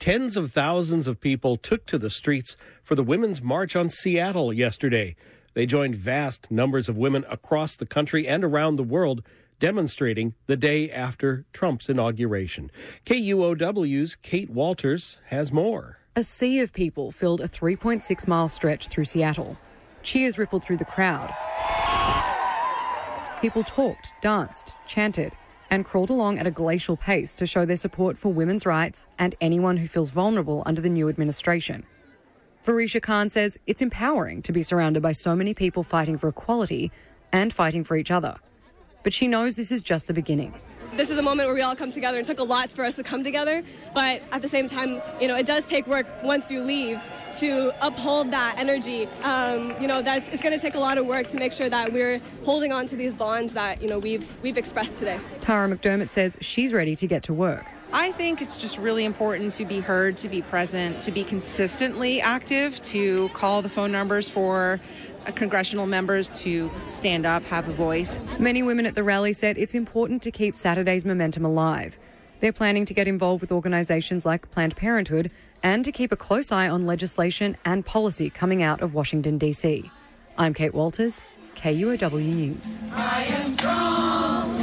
Tens of thousands of people took to the streets for the Women's March on Seattle yesterday. They joined vast numbers of women across the country and around the world demonstrating the day after Trump's inauguration. KUOW's Kate Walters has more. A sea of people filled a 3.6-mile stretch through Seattle. Cheers rippled through the crowd. People talked, danced, chanted, and crawled along at a glacial pace to show their support for women's rights and anyone who feels vulnerable under the new administration. Varisha Khan says it's empowering to be surrounded by so many people fighting for equality and fighting for each other. But she knows this is just the beginning. This is a moment where we all come together. It took a lot for us to come together, but at the same time, it does take work once you leave to uphold that energy. It's going to take a lot of work to make sure that we're holding on to these bonds that, we've expressed today. Tara McDermott says she's ready to get to work. I think it's just really important to be heard, to be present, to be consistently active, to call the phone numbers for congressional members to stand up, have a voice. Many women at the rally said it's important to keep Saturday's momentum alive. They're planning to get involved with organisations like Planned Parenthood and to keep a close eye on legislation and policy coming out of Washington, D.C. I'm Kate Walters, KUOW News. I am strong.